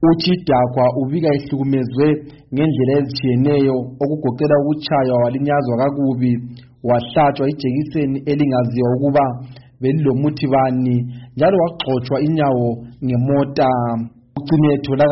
uChidakwa ubika ehlukumezwe ngendlela ezitshiyeneyo okugoqela ukutshaywa walinyazwa kakubi wahlatshwa ijekiseni elingaziwa ukuba belilomuthi bani njalo wagxotshwa inyawo ngemota ucine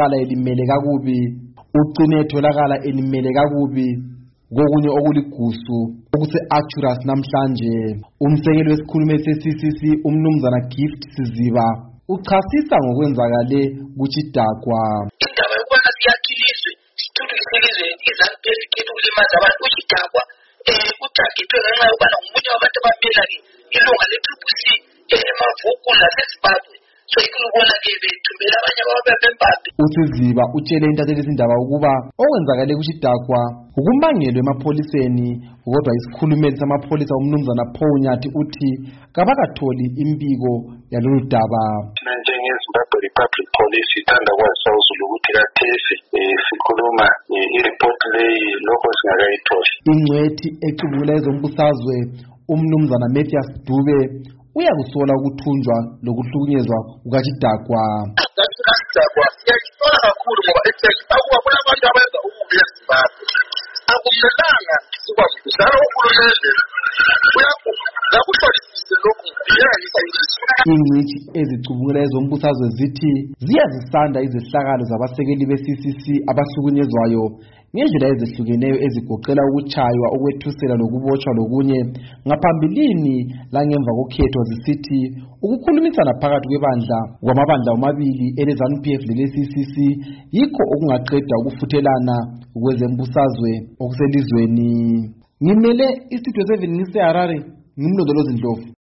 etholakala elimele kakubi kokunye okuligusu okuse-Arcturus namhlanje. Umsekeli wesikhulumeli se-CCC umnumzana Gift Siziba uchasisa ngokwenzakale kuChidakwa. Indaba yokubana siyakhilizwe sithuthukiswe izaniphelikhethu ukulimaza abantu uChidakwa uthagethwe ngenxa yokubana ngomunye wabantu abamela ilunga le-PPC emavuku laseZimbabwe. So ikulubona-ke bethumela abanye ababebembambi. uSiziba utshele intathelizindaba ukuba okwenzakale kuChidakwa ukumangelwe emapholiseni kodwa isikhulumeli samapholisa umnumzana Paul Nyathi uthi kabakatholi imbiko yalolu daba. NjengeZimbabwe Republic Police ithanda kwazisa uzulu ukuthi kathesi sikhuluma ireport leyi lokho singakayitholi. Ingcwethi ecubungula ezombusazwe umnumzana Mathias Dube uyakusola ukuthunjwa lokuhlukunyezwa kukaChidakwa. Siyayithola kakhulu ngoba akuba kunabantu abenza ububi eZimbabwe. Akumelanga sikwazi ukuzala uhulumende uyakuhlolisise lokhu njengalisa ilizwe. Ingcitshi ezicubungula ezombusazwe zithi ziyazisanda izehlakalo zabasekeli be-CCC abahlukunyezwayo ngendlela ezehlukeneyo ezigoqela ukutshaywa, ukwethusela lokubotshwa lokunye ngaphambilini langemva kokhetho zisithi ukukhulumisana phakathi kwamabandla omabili ele-ZANU-PF lele-CCC yikho okungaqeda ukufuthelana kwezembusazwe okuselizweni. Ngimele istudio 7 ngise Harare, ngimlondolozi Ndlovu.